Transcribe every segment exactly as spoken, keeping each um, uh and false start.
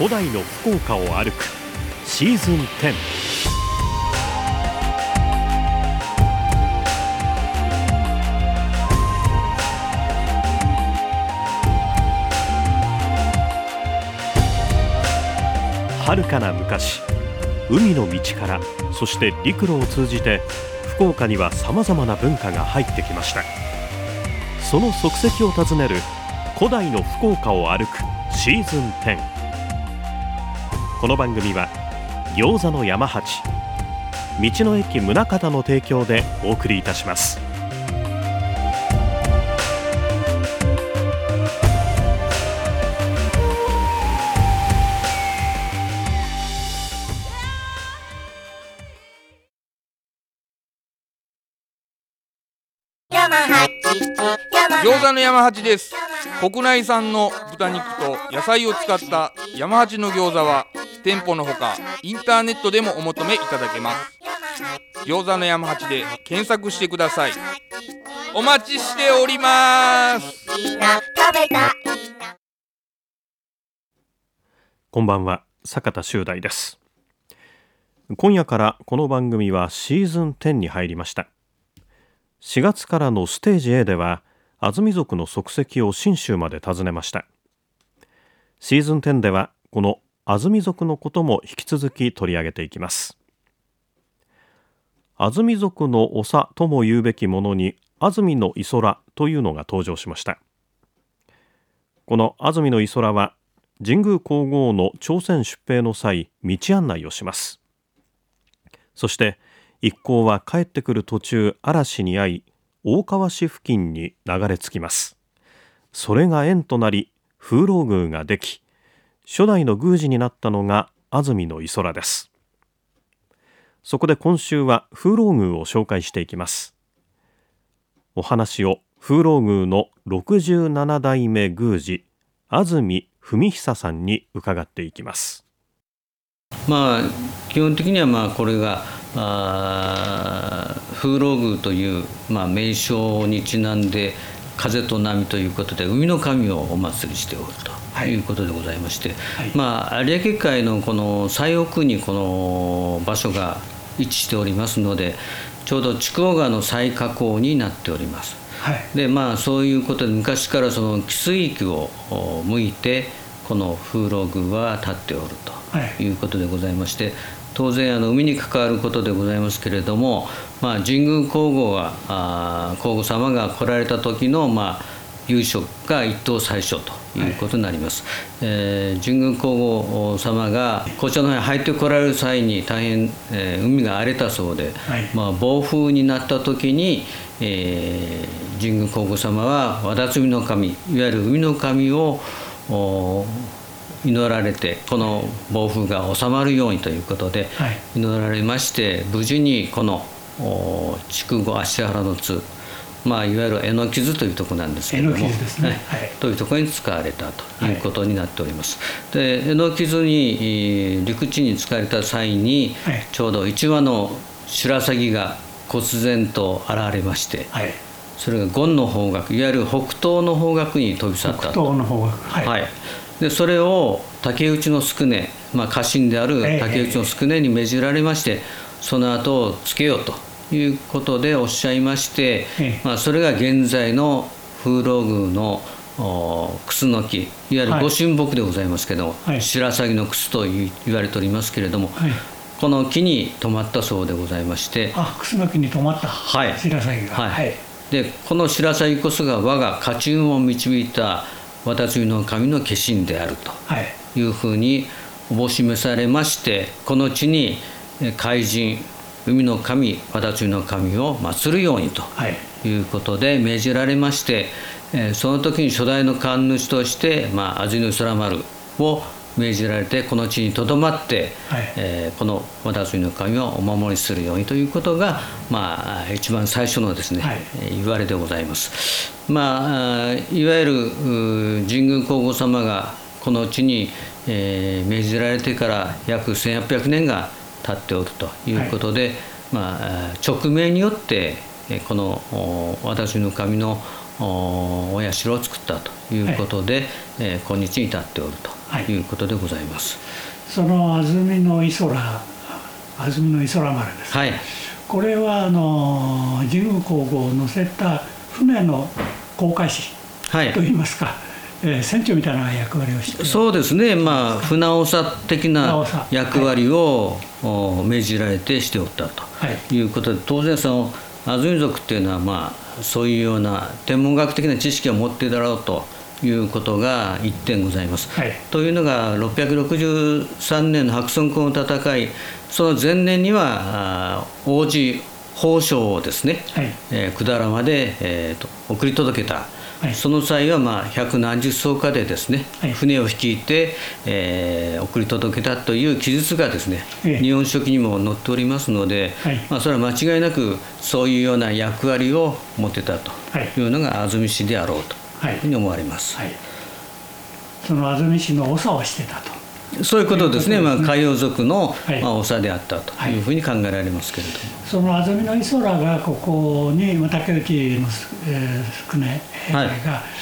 古代の福岡を歩くシーズンテン。遥かな昔、海の道からそして陸路を通じて福岡にはさまざまな文化が入ってきました。その足跡を訪ねる古代の福岡を歩くシーズンテン。この番組は餃子の山八、道の駅宗像の提供でお送りいたします。 餃子の山八です。国内産の豚肉と野菜を使った山八の餃子は店舗のほかインターネットでもお求めいただけます。餃子の山八で検索してください。お待ちしております。 こんばんは、坂田修大です。今夜からこの番組はシーズンテンに入りました。しがつからのステージ A では安住族の足跡を信州まで訪ねました。シーズンテンではこの安住族のことも引き続き取り上げていきます。安住族の長とも言うべきものに安住のいそらというのが登場しました。この安住のいそらは神宮皇后の朝鮮出兵の際、道案内をします。そして一行は帰ってくる途中、嵐に遭い大川市付近に流れ着きます。それが縁となり風浪宮ができ、初代の宮司になったのが安住のいそらです。そこで今週は風浪宮を紹介していきます。お話を風浪宮のろくじゅうななだいめ宮司安住文久さんに伺っていきます。 まあ基本的にはまあこれがあ風浪宮という、まあ、名称にちなんで風と波ということで海の神をお祭りしておるということでございまして、はいはい、まあ、有明海のこの最奥にこの場所が位置しておりますので、ちょうど筑後川の最下流になっております。はい、でまあそういうことで昔からその汽水域を向いてこの風浪宮は立っておるということでございまして、当然あの海に関わることでございますけれども、まあ、神宮皇后があ皇后様が来られた時の、まあ、由緒が一等最初ということになります。はい、えー、神宮皇后様がこちらの方に入ってこられる際に大変、えー、海が荒れたそうで、はい、まあ、暴風になった時に、えー、神宮皇后様は和田摘の神、いわゆる海の神を祈られて、この暴風が収まるようにということで祈られまして、無事にこの筑後芦原の津、まあ、いわゆる榎の傷というところなんですけれども、榎の傷ですね、はい、というところに使われたということになっております。で榎の傷に陸地に使われた際に、はい、ちょうど一羽の白鷺が忽然と現れまして、はい、それが権の方角、いわゆる北東の方角に飛び去ったと。 北東の方角、はい、 はい、でそれを竹内の宿根、まあ、家臣である竹内の宿根に命じられまして、その後をつけようということでおっしゃいまして、まあ、それが現在の風浪宮のクスノキ、いわゆる御神木でございますけども、はい、白鷺のクスと言われておりますけれども、はい、この木に止まったそうでございまして、 あ、クスノキに止まった、はい、白鷺が、はいはい、 でこの白鷺こそが我が家中を導いた和田摘の神の化身であるというふうにおぼしめされまして、この地に海神、海の神、和田摘の神を祀るようにということで命じられまして、その時に初代の神主として、まあ、安住の空丸を命じられて、この地にとどまって、はい、えー、この和田摘の神をお守りするようにということが、まあ、一番最初のですね、はい、言われでございます。まあ、いわゆる神宮皇后様がこの地に、えー、命じられてから約せんはっぴゃくねんが経っておるということで、はい、まあ、勅命によってこの和田摘の神のお社を作ったということで、はい、えー、今日に至っておるということでございます。 その安曇野イソラ、安曇野イソラ丸です、 はい、 これはあの神宮皇后を乗せた船の航海士といいますか、はい、えー、船長みたいな役割をして、 そうですね、まあ、船長的な役割を、はい、命じられてしておったということで、当然その安曇族っていうのは、まあ、そういうような天文学的な知識を持っているだろうということが一点ございます。はい、というのがろっぴゃくろくじゅうさんねんの白村江の戦い、その前年には王子宝生をですね、はい、えー、百済まで、えー、と送り届けた。はい、その際はまあ百何十艘下でですね、はい、船を率いて、えー、送り届けたという記述がですね、ええ、日本書紀にも載っておりますので、はい、まあ、それは間違いなくそういうような役割を持ってたというのが安曇氏であろうというふうに思われます。はいはい、 その安曇氏の長をしてたと。 そういうことですね、まあ、海洋族の、はい、まあ、長であったというふうに考えられますけれども、はい、 その安曇野イソラがここに竹内の宿根が、はい、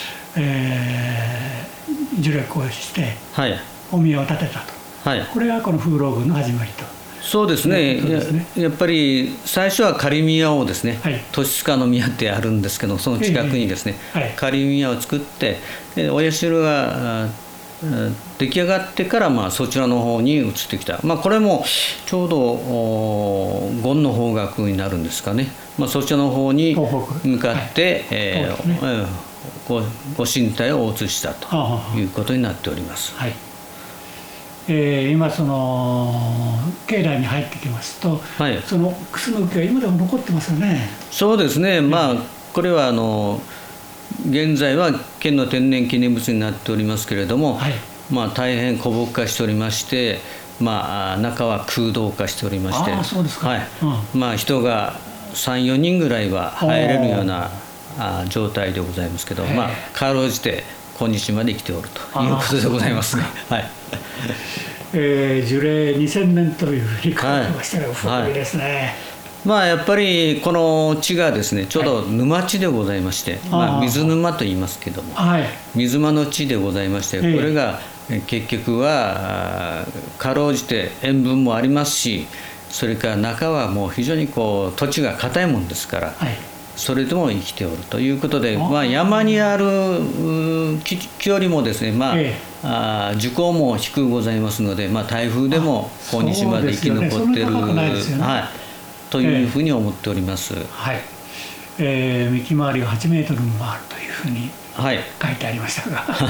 えー、樹力をして、はい、お宮を建てたと、はい、これがこの風浪宮の始まりと。 そうですね、ですね、や, やっぱり最初は仮宮をですね、はい、年塚の宮ってあるんですけど、その近くにですね、はい、仮宮を作って、お社が出来上がってから、まあ、そちらの方に移ってきた、まあ、これもちょうど権の方角になるんですかね、まあ、そちらの方に向かって、はい、えーね、ご, ご神体を移したということになっております。はい、 えー、今その境内に入ってきますと、はい、その楠の木が今でも残ってますよね。 そうですね、まあ、これはあの現在は県の天然記念物になっておりますけれども、はい、まあ、大変古木化しておりまして、まあ、中は空洞化しておりまして、 あ、そうですか、はい、 うん、まあ、人がさん、よにんぐらいは入れるようなあ状態でございますけど、まあ、かろうじて今日まで生きておるということでございますが、はい、 えー、樹齢にせんねんというふうに書いてましたが、古いですね。はいはい、 まあ、やっぱりこの地がですね、ちょうど沼地でございまして、はい、まあ、水沼と言いますけども、はい、水間の地でございまして、これが結局はかろうじて塩分もありますし、それから中はもう非常にこう土地が硬いもんですから、はい、それでも生きておるということで、まあ、山にある木よりもですね、まあ、ええ、あ樹高も低くございますので、まあ、台風でも今日まで生き残っている、というふうに思っております。えーはい、 えー、幹回りがはちメートルもあるというふうに書いてありましたが、はい、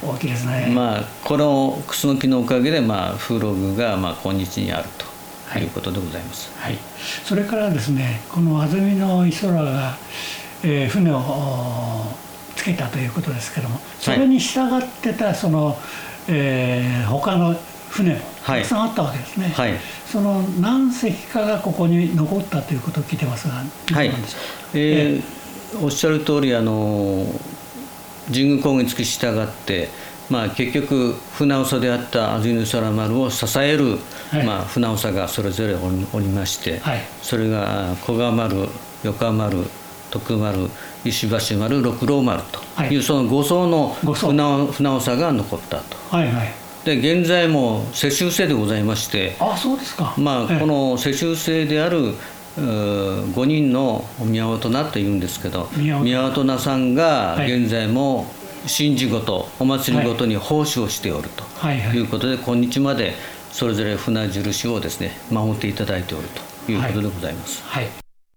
大きいですね。 まあ、このクスノキのおかげで、まあ、風浪宮がまあ今日にあるということでございます。 はいはい、それからですね、この安曇野イソラが、えー、船をつけたということですけども、それに従ってたその、えー、他の船もたくさんあったわけですね。はいはい、その何隻かがここに残ったということを聞いてますが、 はい、えー、おっしゃる通り、あの神宮公儀につき従って、まあ、結局船長であった安曇野イソラ丸を支える、はい、まあ、船長がそれぞれおりまして、はい、それが古賀丸、横浜丸、徳丸、石橋丸、六郎丸という、はい、そのご艘の船長が残ったと。はいはい、で現在も世襲制でございまして、 あ、そうですか。 まあ、この世襲制であるごにんの宮大人というんですけど、宮大人さんが現在も神事ごと、お祭りごとに奉仕をしておるということで、今日までそれぞれ船印をですね守っていただいておるということでございます。はいはい、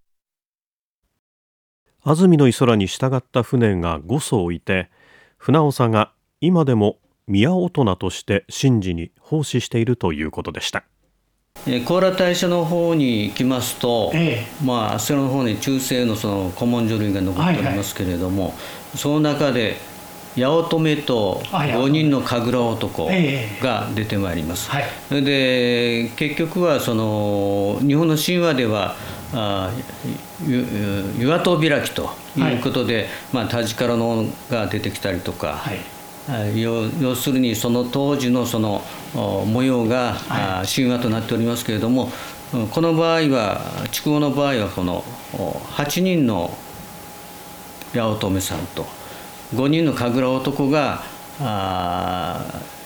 安曇野イソラに従った船がご艘いて、船長が今でも宮大人として神事に奉仕しているということでした。 高良大社の方に行きますと、ええ、まあ、あちらの方に中世のその古文書類が残っておりますけれども、はいはい、その中で八乙女とごにんの神楽男が出てまいります。ええ、はい、で結局はその日本の神話ではあ岩戸開きということで、はい、まあ、田力のが出てきたりとか、はい、要, 要するにその当時のその模様が、はい、神話となっておりますけれども、この場合は筑後の場合はこのはちにんの八乙女さんとごにんの神楽男が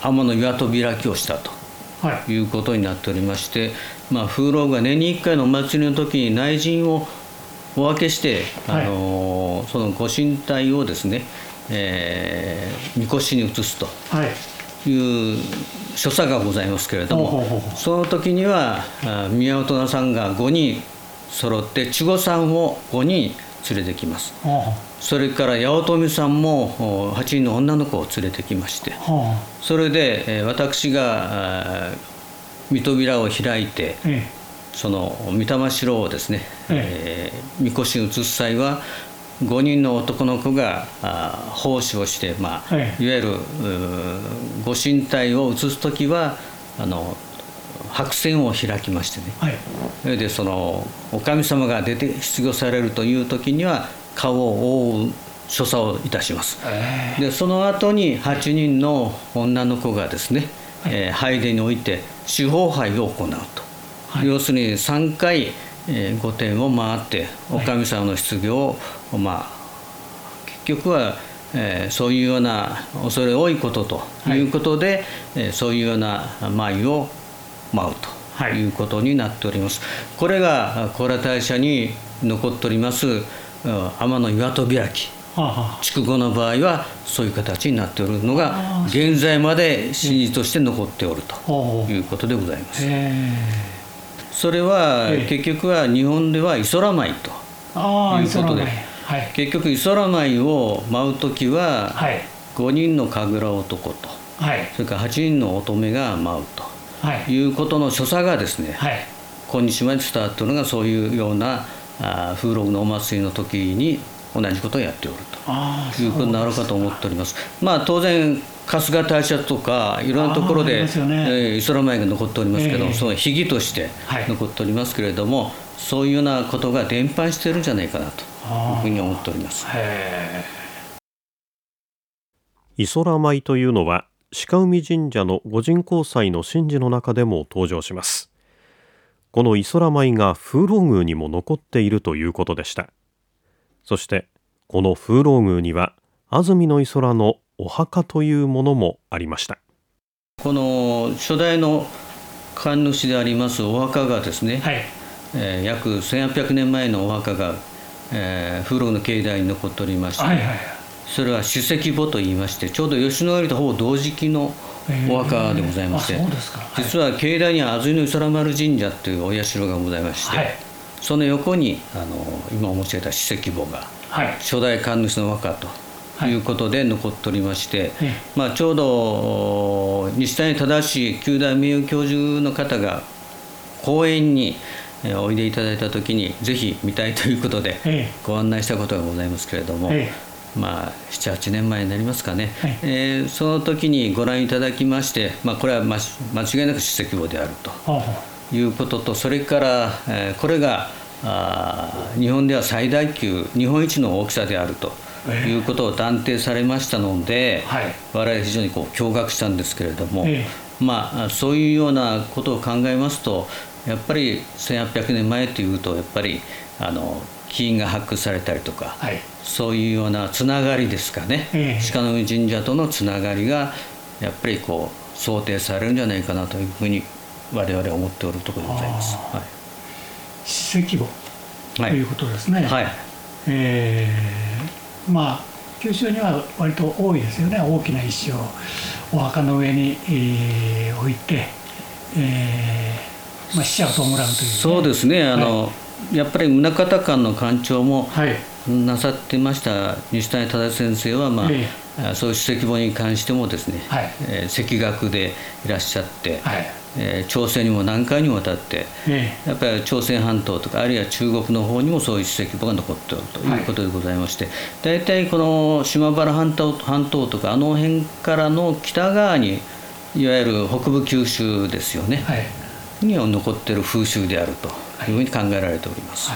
天の岩戸開きをしたということになっておりまして、まあ、風浪が年にいっかいのお祭りの時に内陣をお分けして、はい、あのそのご神体をですね、えー、みこしに移すという所作がございますけれども、ほうほうほう、その時には宮大人さんがごにん揃って稚児さんをごにん連れてきます。それから八乙女さんもはちにんの女の子を連れてきまして、それで私が御扉を開いて、ええ、その御霊城をですね、えええー、みこしに移す際はごにんの男の子が奉仕をして、まあええ、いわゆるご神体を移す時はあの白線を開きましてね、はい、それでそのお神様が出て出御されるという時には顔を覆う所作をいたします。えー、でその後にはちにんの女の子がですね、はい、えー、拝殿において四方拝を行うと、はい、要するにさんかい、えー、御殿を回ってお神様の出御を、はい、まあ結局は、えー、そういうような恐れ多いことということで、はい、えー、そういうような舞を舞うということになっております。はい、これが高良大社に残っております天の岩戸開き、筑後の場合はそういう形になっておるのが現在まで真実として残っておるということでございます。それは結局は日本では磯良舞ということで、はい、結局磯良舞を舞う時はごにんの神楽男と、はい、それからはちにんの乙女が舞うということの所作がですね、はい、今日まで伝わっているのがそういうようなあ風録のお祭りの時に同じことをやっておるということになるかと思っております。まあ当然春日大社とかいろんなところで、ね、えー、磯良舞が残っておりますけど、えー、その秘儀として残っておりますけれども、はい、そういうようなことが伝播しているんじゃないかなというふうに思っております。 磯良舞というのは鹿海神社の御神幸祭の神事の中でも登場します。この磯良舞が風浪宮にも残っているということでした。そしてこの風浪宮には安住の磯良のお墓というものもありました。 この初代の神主でありますお墓がですね、はい、えー、約せんはっぴゃくねんまえのお墓が、えー、風浪の境内に残っておりまして、はいはいはい、それは主石墓といいまして、ちょうど吉野ヶ里とほぼ同時期のお墓でございまして、えーはい、実は境内には安住の磯良丸神社というお社がございまして、はい、その横にあの今申し上げた主石墓が、はい、初代神主のお墓ということで残っておりまして、はい、まあ、ちょうど西谷忠九大名誉教授の方が講演においでいただいた時にぜひ見たいということでご案内したことがございますけれども、はい、まあ、ななはちねんまえになりますかね、はい、えー、その時にご覧いただきまして、まあ、これは間違いなく主石墓であるということと、それから、えー、これがあ日本では最大級日本一の大きさであるということを断定されましたので、えーはい、我々非常にこう驚愕したんですけれども、えー、まあ、そういうようなことを考えますと、やっぱりせんはっぴゃくねんまえというとやっぱりあの金印が発掘されたりとか、はい、そういうようなつながりですかね、えー、鹿海神社とのつながりがやっぱりこう想定されるんじゃないかなというふうに我々は思っておるところでございます。はい、 史跡墓ということですね。はい、えー、まあ九州には割と多いですよね。大きな石をお墓の上に、えー、置いて、えーまあ、死者を弔うという、ね、 そうですね。あの、はい、やっぱり宗像館の館長もなさってました西谷忠先生は、まあえー、そういう史跡墓に関してもですね、はい、えー、赤学でいらっしゃって、はい、えー、朝鮮にも何回にもわたって、えー、やっぱり朝鮮半島とかあるいは中国の方にもそういう史跡墓が残っているということでございまして、はい、大体この島原半島、半島とかあの辺からの北側にいわゆる北部九州ですよね、はい、には残っている風習であるというふうに考えられております。はい、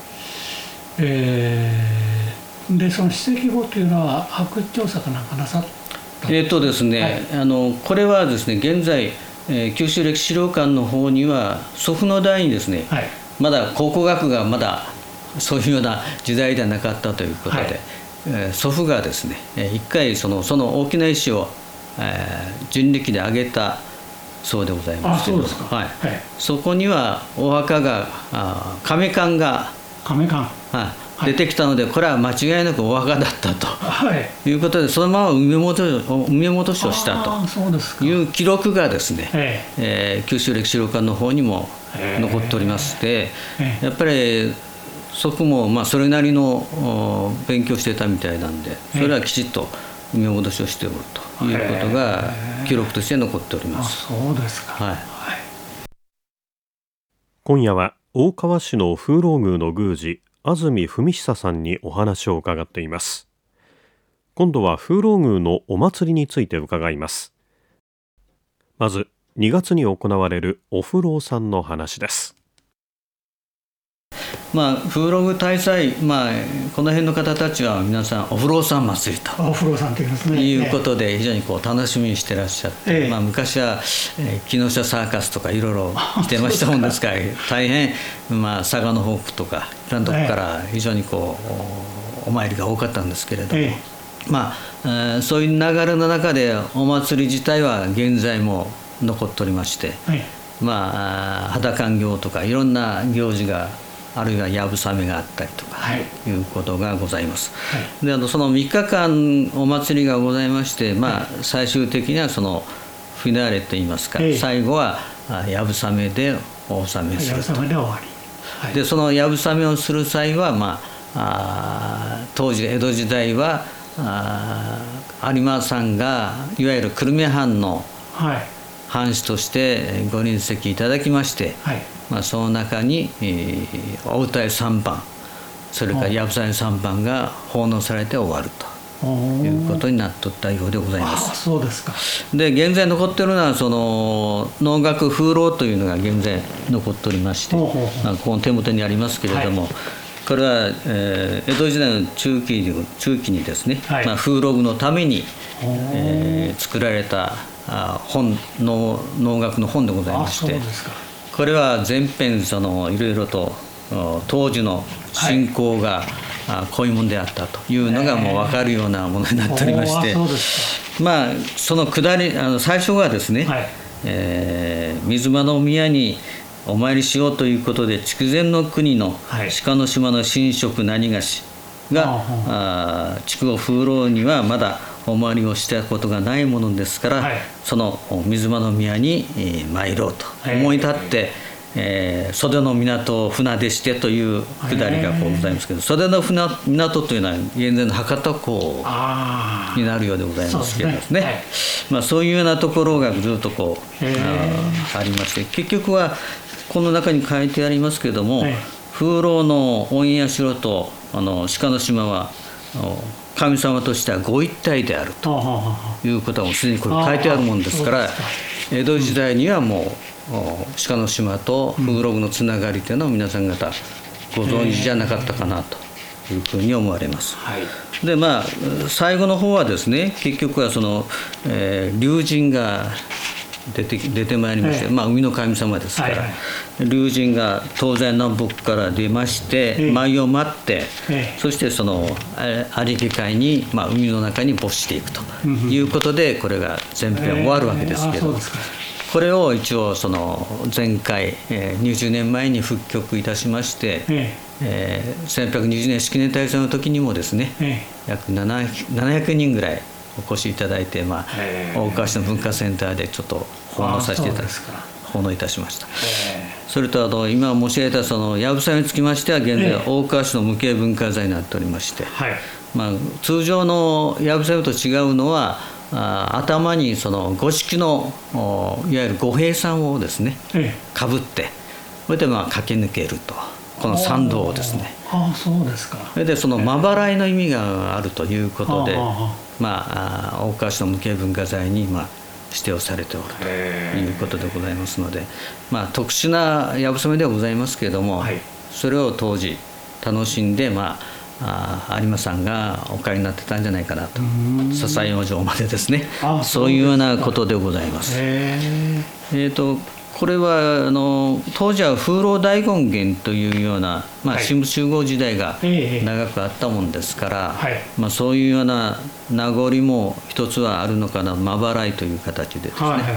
えー、でその史跡墓というのは発掘調査かなんかなさったんですか？ えーとですね、はい、あのこれはですね現在えー、九州歴史資料館の方には祖父の代にですね、はい、まだ考古学がまだそういうような時代ではなかったということで、はい、えー、祖父がですね一回そのその大きな石をえー、人力で上げたそうでございますけど、 あ、そうですか。 はい、 はい、 そこにはお墓があ亀棺が亀棺、 はい、出てきたので、これは間違いなくお墓だったと、 はい、 いうことで、そのまま埋め戻し埋め戻しをしたという記録がですね、ええー、九州歴史料館の方にも残っておりまして、えー、やっぱり祖父もまあそれなりの勉強してたみたいなんで、それはきちっと埋め戻しをしておるということが記録として残っております。 あ、そうですか。 はい。 今夜は大川市の風浪宮の宮司安住文久さんにお話を伺っています。今度は風浪宮のお祭りについて伺います。まずにがつに行われるお風浪さんの話です。 まあ、風浪宮大祭、まあ、この辺の方たちは皆さんお風浪さん祭りとお風浪さんというですね、 いうことで非常にこう楽しみにしてらっしゃって、ええ、まあ、昔は、えー、木下サーカスとかいろいろ来てましたもんですから大変、まあ、佐賀の方とかいろんなとこから非常にこう お, お参りが多かったんですけれども、ええ、まあ、えー、そういう流れの中でお祭り自体は現在も残っておりまして、ええ、まあ、肌感行とかいろんな行事があるいはやぶさめがあったりとか、はい、いうことがございます、はい、であのそのみっかかんお祭りがございまして、まあ、はい、最終的にはそのフィナーレといいますか、はい、最後はやぶさめでお納めすると、はい、で終わり、はい、でそのやぶさめをする際は、まあ、あ当時江戸時代はあ有馬さんがいわゆる久留米藩の藩主としてご臨席いただきまして、はい、まあ、その中に、えー、お歌いさんばんそれからやぶさめさんばんが奉納されて終わるということになっとったようでございます。 あ、そうですか。 で現在残っているのはその能楽風浪というのが現在残っておりまして、ほうほうほう、まあ、この手元にありますけれども、はい、これは、えー、江戸時代の中期に、中期にですね、はい、まあ、風浪具のために、えー、作られたあ本能能楽の本でございまして、これは全編そのいろいろと当時の信仰が、はい、こういうものであったというのがもう分かるようなものになっておりまして、まあその下りあの最初はですね、はい、えー、水間の宮にお参りしようということで筑前の国の鹿の島の神職何がしが、はい、筑後風浪にはまだお参りをしたことがないものですから、はい、その水間の宮に、えー、参ろうと思い立って、えー、袖の港を船出してというくだりがこうございますけど、袖の船港というのは現在の博多港になるようでございますけどですね、はい、まあ、そういうようなところがずっとこう あ, ありまして、結局はこの中に書いてありますけれども、はい、風浪の御社とあの鹿の島は神様としてはご一体であるということはもうすでにこれ書いてあるもんですから、江戸時代にはもう鹿の島と風浪具のつながりというのを皆さん方ご存知じゃなかったかなというふうに思われます。はい、でまあ最後の方はですね、結局はその、えー、龍神が出て、出てまいりまして、まあ、海の神様ですから、はいはい、龍神が東西南北から出まして、舞を舞って、そしてそのありき海に、まあ、海の中に没していくということで、これが全編終わるわけですけど、これを一応その前回にじゅうねんまえに復曲いたしまして、えー、せんはっぴゃくにじゅうねん式年大祭の時にもですね、約ななひゃくにんぐらいお越しいただいて、まあ、大川市の文化センターでちょっと奉納させていただき奉納いたしました。それとあの今申し上げたそのやぶさめにつきましては現在大川市の無形文化財になっておりまして、はい、まあ、通常のやぶさめと違うのはあ頭にその五色のいわゆる御幣さんをですねかぶって、それでまあ駆け抜けると、この参道をですね。 ああ、そうですか。 それでそのまばらいの意味があるということで、まあ、大川市の無形文化財に、まあ、指定をされておるということでございますので、まあ、特殊なやぶさめではございますけれども、はい、それを当時楽しんで、まあ、あ有馬さんがお帰りになってたんじゃないかなと、笹養生までですね、そういうようなことでございます。えーとこれはあの当時は風浪大権現というような、まあ、神武集合時代が長くあったもんですから、はい、まあ、そういうような名残も一つはあるのかな、間払いという形でですね、はいはい、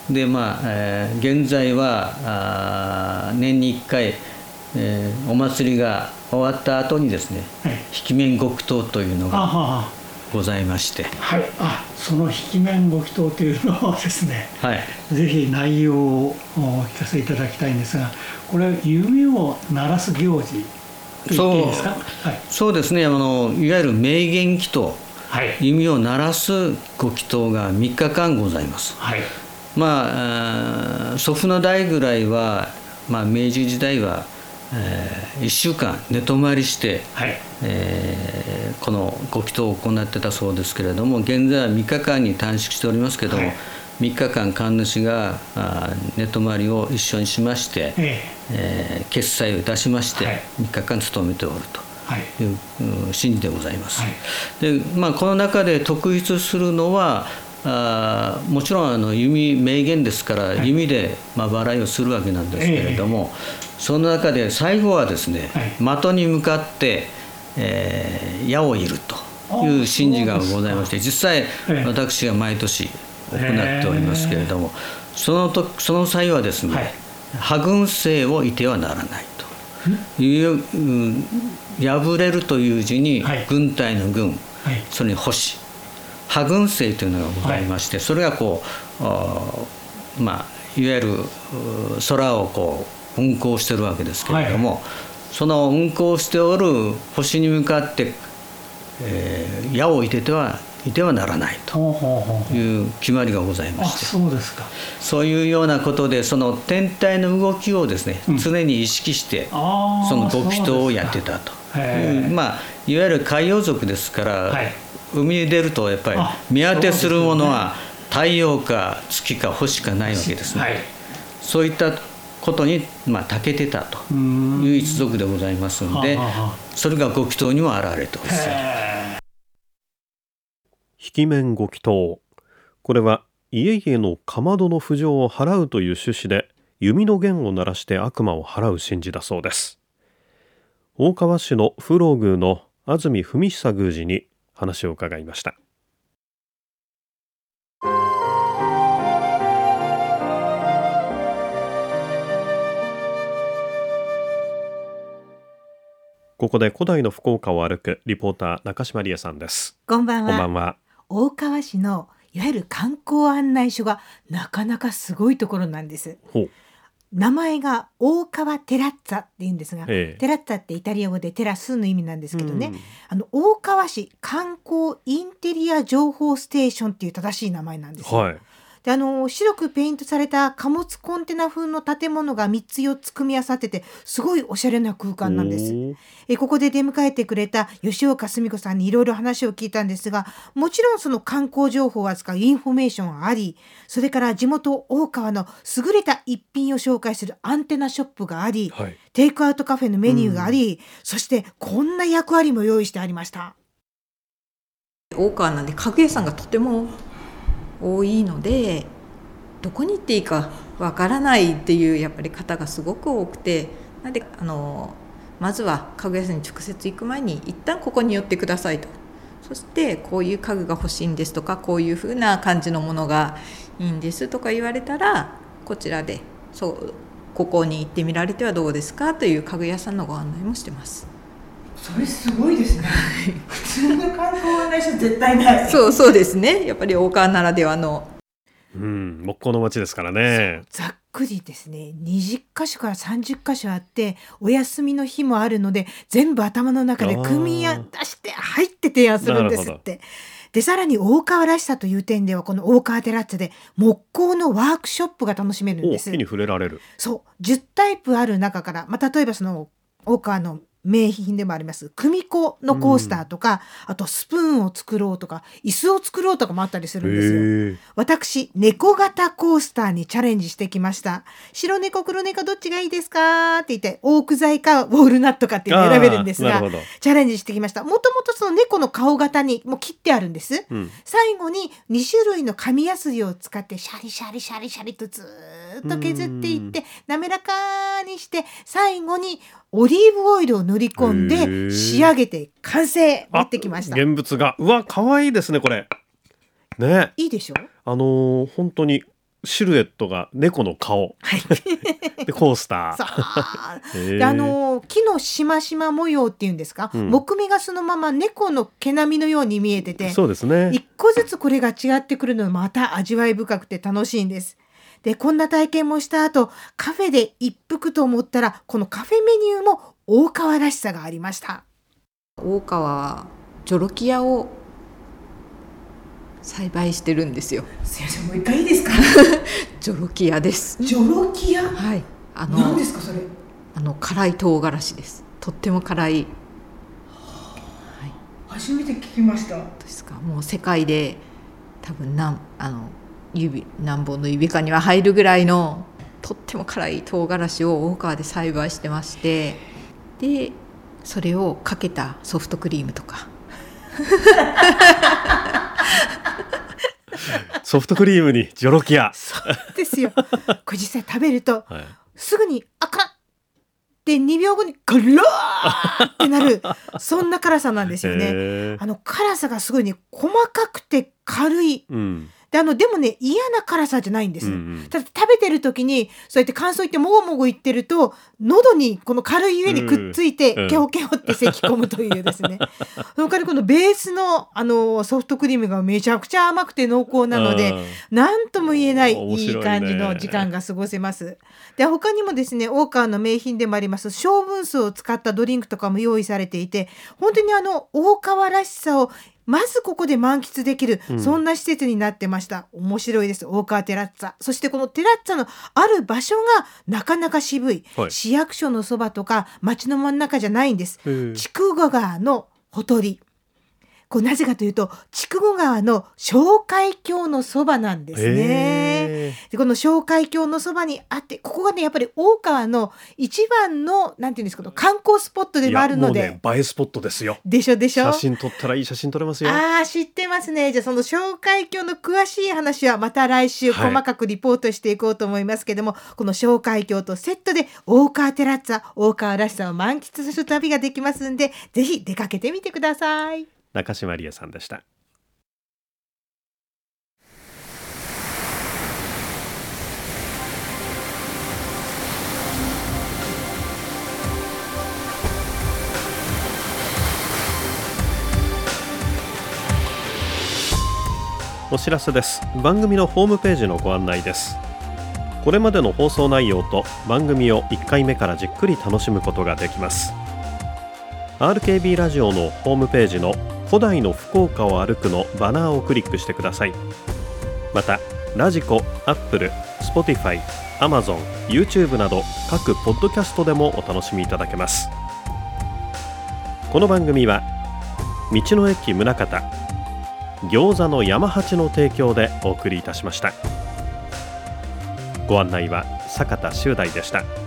でまあえー、現在はあ年にいっかい、えー、お祭りが終わった後にですね、はい、引き面極灯というのがございまして、 はい、あ、その引き面ご祈祷というのをですね、はい、ぜひ内容をお聞かせいただきたいんですが、これ弓を鳴らす行事と言っていいですか？ そう、はい、そうですね、あのいわゆる名言祈祷、はい、弓を鳴らすご祈祷がみっかかんございます、はい、まあ祖父の代ぐらいは、まあ、明治時代はえー、いっしゅうかん寝泊まりして、はい、えー、このご祈祷を行ってたそうですけれども、現在はみっかかんに短縮しておりますけども、はい、みっかかん神主があ寝泊まりを一緒にしまして、ええー、決裁をいたしまして、はい、みっかかん務めておるという、はい、信じでございます、はい、で、まあ、この中で特筆するのはあもちろんあの弓名言ですから、はい、弓でまあ払いをするわけなんですけれども、えー、その中で最後はですね、はい、的に向かって、えー、矢を射るという神事がございまして、実際、えー、私が毎年行っておりますけれども、えー、そのとその際はですね、はい、破軍勢を射てはならないという、うん、破れるという字に、はい、軍隊の軍、はい、それに星、破軍勢というのがございまして、はい、それがこう、まあ、いわゆる空をこう運行しているわけですけれども、はい、その運行しておる星に向かって、えー、矢を射ててはいてはならないという決まりがございまして、 そうですか。 そういうようなことで、その天体の動きをですね、うん、常に意識してそのご祈祷をやってたという、まあ、いわゆる海洋族ですから、はい、海に出るとやっぱり見当てするものは太陽か月か星かないわけですね、はい、そういったことにまあ長けてたという一族でございますので、それがご祈祷にも表れております。 引き面ご祈祷、これは家々のかまどの不浄を払うという趣旨で、弓の弦を鳴らして悪魔を払う神事だそうです。大川市の風浪宮の安住文久宮司に話を伺いました。ここで古代の福岡を歩くリポーター中島理恵さんです。 こんばんは。 こんばんは。 大川市のいわゆる観光案内所がなかなかすごいところなんです。ほう。名前が大川テラッツァって言うんですが、ええ、テラッツァってイタリア語でテラスの意味なんですけどね、うん、あの大川市観光インテリア情報ステーションっていう正しい名前なんですよ、はい、であの白くペイントされた貨物コンテナ風の建物がみっつよっつ組み合わさってて、すごいおしゃれな空間なんです。えここで出迎えてくれた吉岡澄子さんにいろいろ話を聞いたんですが、もちろんその観光情報を扱うインフォメーションあり、それから地元大川の優れた一品を紹介するアンテナショップがあり、はい、テイクアウトカフェのメニューがあり、そしてこんな役割も用意してありました。 大川なんで家具屋さんがとても多いので、どこに行っていいかわからないっていうやっぱり方がすごく多くて、なのであのまずは家具屋さんに直接行く前に一旦ここに寄ってくださいと、そしてこういう家具が欲しいんですとか、こういう風な感じのものがいいんですとか言われたら、こちらでそうここに行ってみられてはどうですかという家具屋さんのご案内もしてます。 それすごいですね普通の観光案内所絶対ないそうそうですね、やっぱり大川ならではの、 うん、木工の街ですからね。 ざっくりですねにじゅっかしょからさんじゅっかしょあって、お休みの日もあるので全部頭の中で組み出して入って提案するんですって。でさらに大川らしさという点では、この大川テラッツァで木工のワークショップが楽しめるんです。 お、火に触れられる。 そうじゅうタイプある中から、まあ、例えばその大川の名品でもあります組子のコースターとか、うん、あとスプーンを作ろうとか椅子を作ろうとかもあったりするんですよ。私猫型コースターにチャレンジしてきました。白猫黒猫どっちがいいですかって言ってオーク材かウォールナットかっていうのを選べるんですが、チャレンジしてきました。もともとその猫の顔型にもう切ってあるんです、うん、最後にに種類の紙やすりを使ってシャリシャリシャリシャリとずーっと削っていって滑らかにして最後にオリーブオイルを塗り込んで仕上げて完成持ってきました。 現物がうわ可愛いですねこれね。 いいでしょ。 あのー、本当にシルエットが猫の顔、はい、でコースターであのー、木のしましま模様っていうんですか、うん、木目がそのまま猫の毛並みのように見えてて、 そうですね、 一個ずつこれが違ってくるのまた味わい深くて楽しいんです。でこんな体験もした後カフェで一服と思ったらこのカフェメニューも大川らしさがありました。 大川はジョロキアを栽培してるんですよ。 すいませんもう一回いいですか。 ジョロキアです。 ジョロキア、 はい、あの何ですかそれ。 あの辛い唐辛子です。とっても辛い、 はい、初めて聞きました。 ですか。もう世界で多分何あの指何本の指かには入るぐらいのとっても辛い唐辛子を大川で栽培してまして、でそれをかけたソフトクリームとかソフトクリームにジョロキア。 そうですよ。これ実際食べると、はい、すぐにあかんってにびょうごにガラーってなるそんな辛さなんですよね。あの辛さがすごいね細かくて軽い、うん、で, あのでもね嫌な辛さじゃないんです、うんうん、ただ食べてる時にそうやって感想言ってもごもご言ってると喉にこの軽い上にくっついて、うん、ケホケホって咳込むというですね、うん、そのからこのベース の, あのソフトクリームがめちゃくちゃ甘くて濃厚なので何とも言えない、いい感じの時間が過ごせます。で他にもですね大川の名品でもあります小分数を使ったドリンクとかも用意されていて、本当にあの大川らしさをまずここで満喫できる、うん、そんな施設になってました。面白いです。大川テラッツァ。そしてこのテラッツァのある場所がなかなか渋い、はい、市役所のそばとか町の真ん中じゃないんです。筑後川のほとり、こうなぜかというと筑後川の小海峡のそばなんですね。でこの小海峡のそばにあって、ここがねやっぱり大川の一番のなんていうんですか観光スポットでもあるので、いやもうね映えスポットですよ。でしょでしょ。写真撮ったらいい写真撮れますよ。あー知ってますね。じゃあその小海峡の詳しい話はまた来週細かくリポートしていこうと思いますけども、はい、この小海峡とセットで大川テラッツァ、大川らしさを満喫する旅ができますんで、ぜひ出かけてみてください。中島理恵さんでした。お知らせです。番組のホームページのご案内です。これまでの放送内容と番組をいっかいめからじっくり楽しむことができます。 アールケービー ラジオのホームページの古代の福岡を歩くのバナーをクリックしてください。またラジコ、アップル、スポティファイ、アマゾン、YouTube など各ポッドキャストでもお楽しみいただけます。この番組は道の駅宗像、餃子の山八の提供でお送りいたしました。ご案内は坂田修大でした。